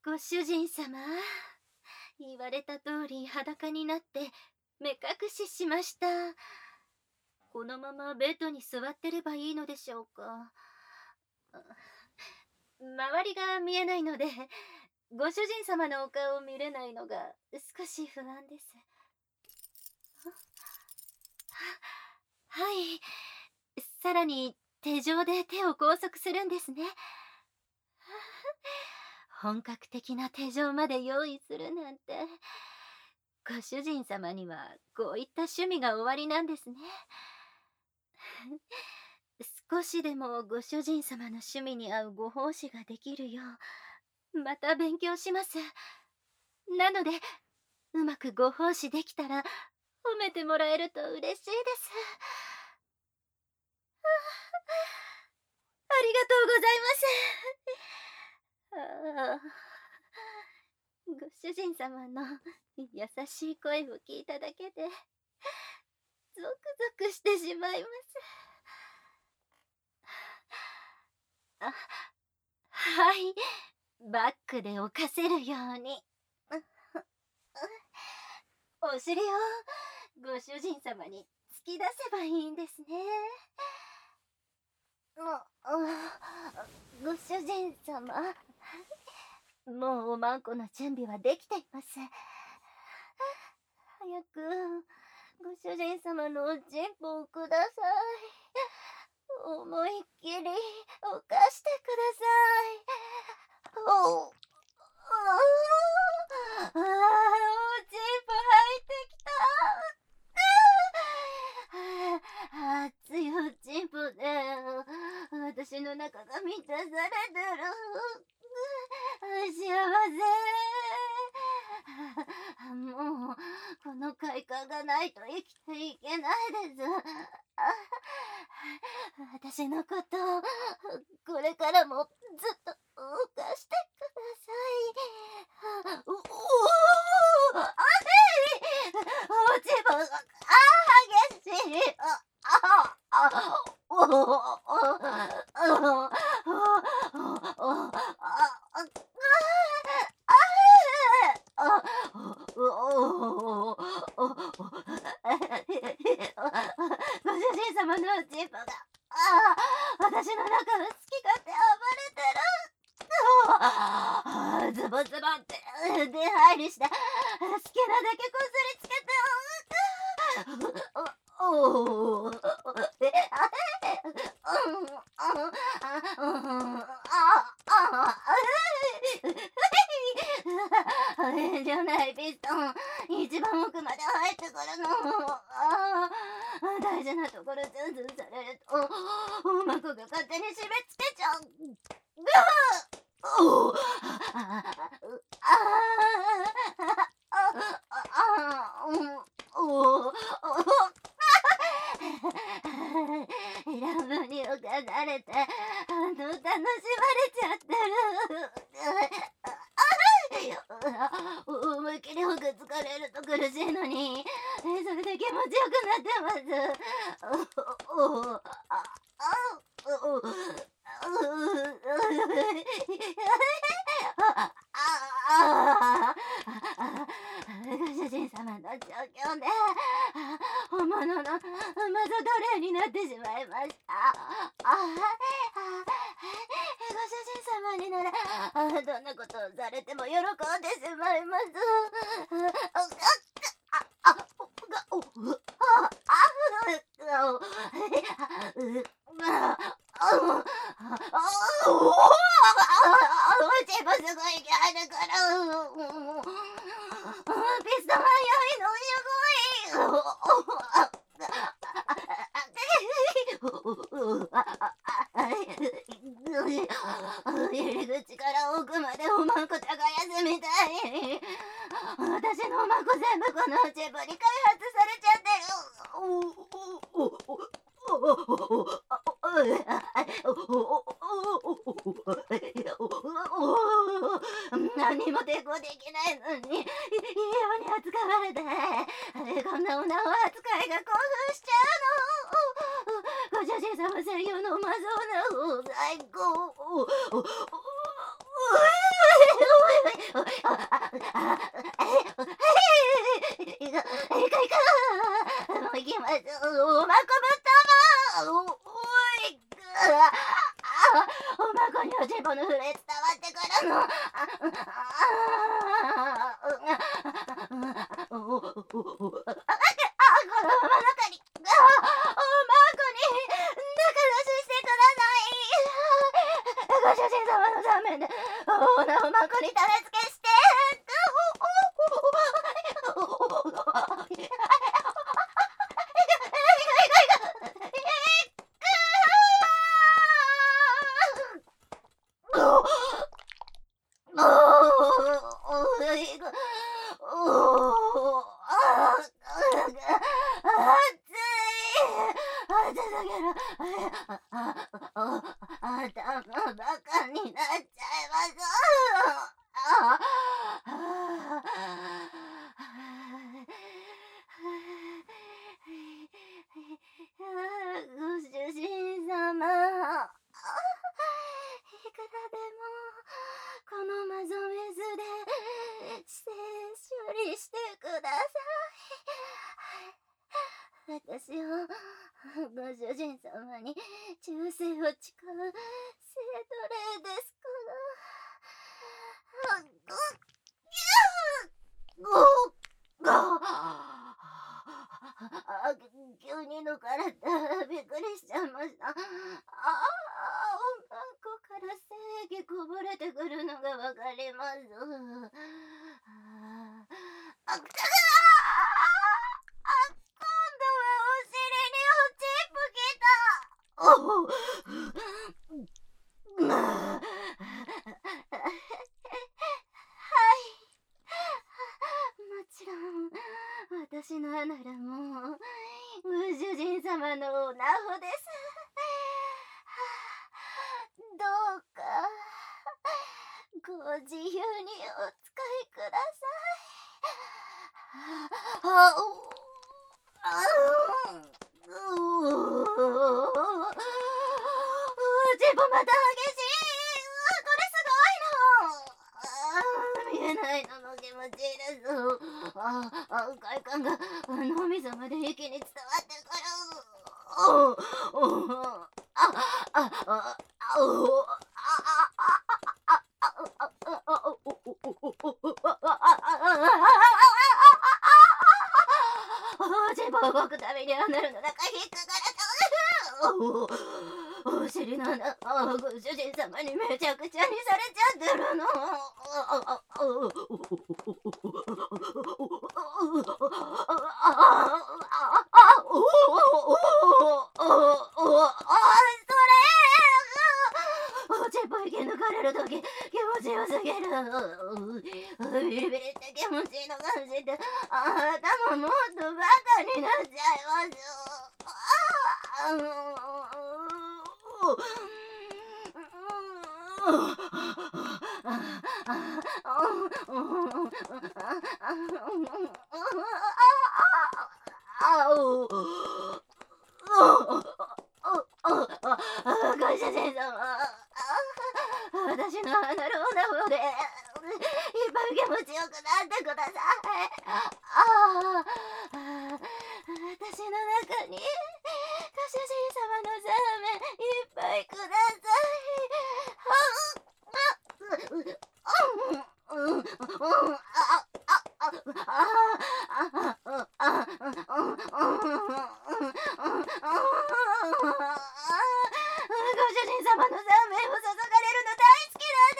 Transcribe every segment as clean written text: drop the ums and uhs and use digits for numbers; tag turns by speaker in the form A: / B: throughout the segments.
A: ご主人様、言われた通り裸になって目隠ししました。このままベッドに座ってればいいのでしょうか。周りが見えないので、ご主人様のお顔を見れないのが少し不安です。はい。さらに手錠で手を拘束するんですね。本格的な手錠まで用意するなんて。ご主人様にはこういった趣味がおありなんですね。少しでもご主人様の趣味に合うご奉仕ができるよう、また勉強します。なので、うまくご奉仕できたら、褒めてもらえると嬉しいです。ありがとうございます。ご主人様の優しい声を聞いただけで、ゾクゾクしてしまいます。はい、バックで犯せるように。お尻をご主人様に突き出せばいいんですね。ご主人様、もうおまんこの準備はできています。早くご主人様のおちんぽをください。思いっきり犯してください。おちんぽ入ってきた。熱いおちんぽで私の中が満たされてる。幸せ。もうこの快感がないと生きていけないです。私のことこれからもずっと犯してください。おちぼ激しい。ご主人様のおちんぽが私の中を好き勝手暴れてる。ズボズボって出入りして好きなだけこすりつけて遠慮ないピストン、一番奥まで入ってくるの。大事なところズンズンされるとおまこが勝手に締め付けちゃう。ラブに浮かされて楽しまれちゃってる。思いっきりほく疲れると苦しいのにそれで気持ちよくなってます。ご主人様の状況で本物のマゾ奴隷になってしまいました。ご主人様にならどんなことをされても喜んでしまいます。チームすごい勢いだからピストン早いの入り口から奥までおまんこ耕すみたい。私のおまんこ全部このチームに開発されちゃってる。何も抵抗できないのにいいように扱われてこんな女の扱いが興奮しちゃうの。ご主人様専用のうまそうな最高。 もう行きます。おまこぶったま。おまこにおじぼの震え伝わってくるの。このまま中に、おまこに中出ししてください。ご主人様のためで、おまこに種付けして。頭バカになっちゃいます。ご主人様、いくらでもこのマゾ水で処理してください。私をご主人様に忠誠を誓う聖徒霊ですから。急に抜かれてびっくりしちゃいました。おまこから精液こぼれてくるのがわかります。今度はお尻におチップきた。はい。もちろん私のならもうご主人様のおなほです。どうかご自由にお使いください。ジボまた激しい。これすごいの。見えないのも気持ちいいです。快感が脳みそまで一気に伝わってくる。ジボ動くたびにアナルの中引っかかれた。お尻の穴、ご主人様にめちゃくちゃにされちゃってるの。ジボ息抜かれるとき気持ちよすぎる。ビリビリって気持ちいいの感じて頭もっとバカになっちゃいます。ご主人様、私のアナルオナホでいっぱい気持ちよくなってください。私の中にご主人様のザーメンいっぱいくださご主人様のザーメンを注がれるの大好き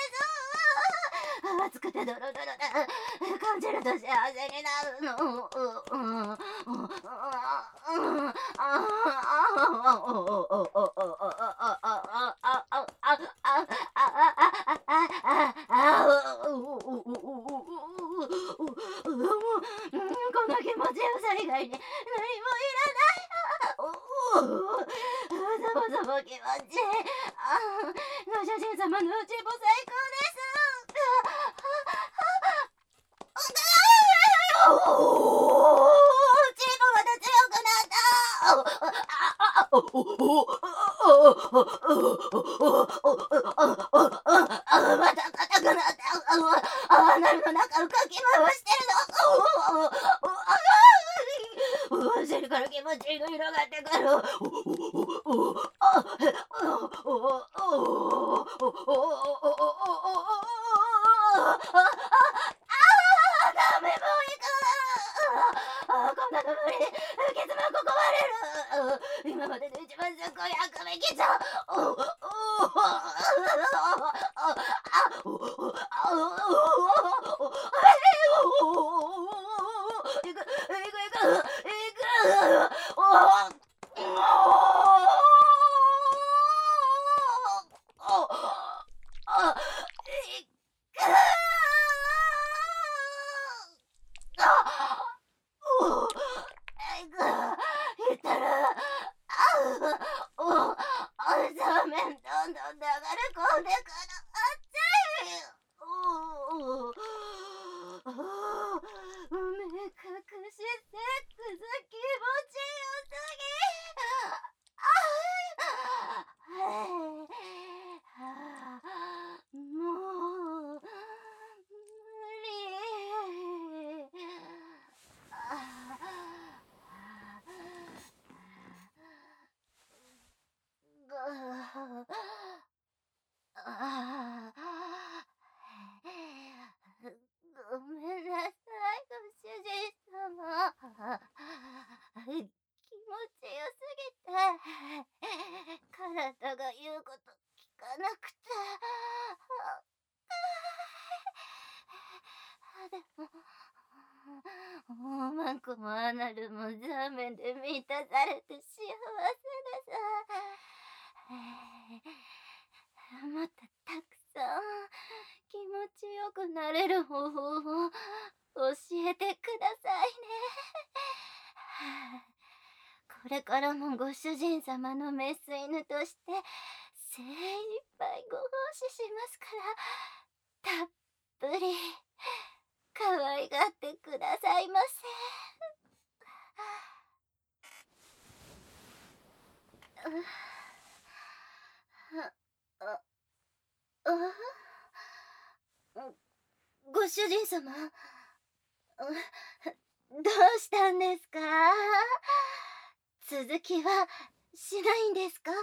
A: なんです。熱くてドロドロで感じると幸せになるの。この気持ちよさ以外に何もいらない。ゾボゾボ気持ちいい。ご主人様のうちも最高です。チームまた強くなった。また硬くなった。 なるの中をかき回してるの。お尻から気持ちいいの広がってくる。ダメもういかこんなの無理。傷もここ割れる。今までで一番すっごいあくびきちゃいくいくいくいく言ったら、座面どんどん流れ込んでくる。目隠しセックス気持ちよすぎ。もう無理。ごめんなさい、ご主人様。気持ちよすぎて、体が言うこと聞かなくて。でも、マンコもアナルもザーメンで満たされて幸せです。もっとたくさん気持ちよくなれる方法を教えてくださいね。これからもご主人様のメス犬として精一杯ご奉仕しますから、たっぷり可愛がってくださいませ。ご主人様、どうしたんですか？続きはしないんですか？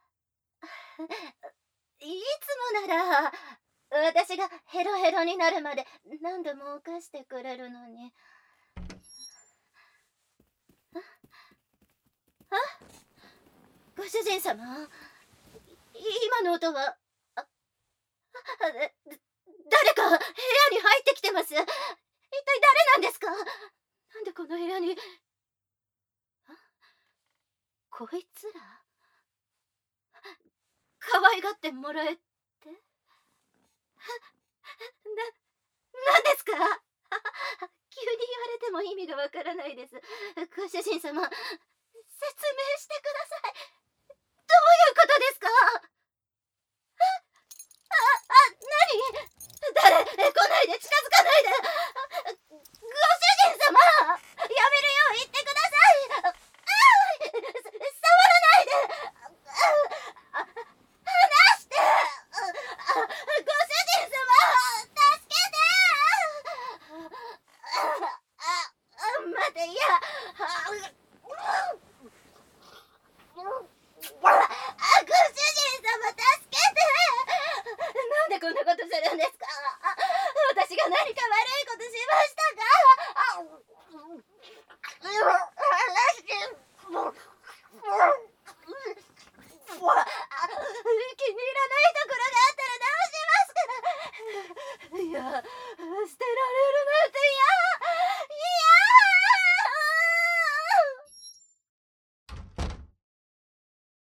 A: いつもなら私がヘロヘロになるまで何度も犯してくれるのに。ご主人様、今の音は誰か部屋に入ってきてます。一体誰なんですか？なんでこの部屋に。こいつら可愛がってもらえってなんですか？急に言われても意味がわからないです。ご主人様、説明してください。どういうことですか？何？誰？来ないで、近づかないで。ご主人様、やめるよう言ってください。触らないで。離して。ご主人様、助けて。待て、いや。ご主人様、助けて。なんでこんなことするんですか？私が何か悪い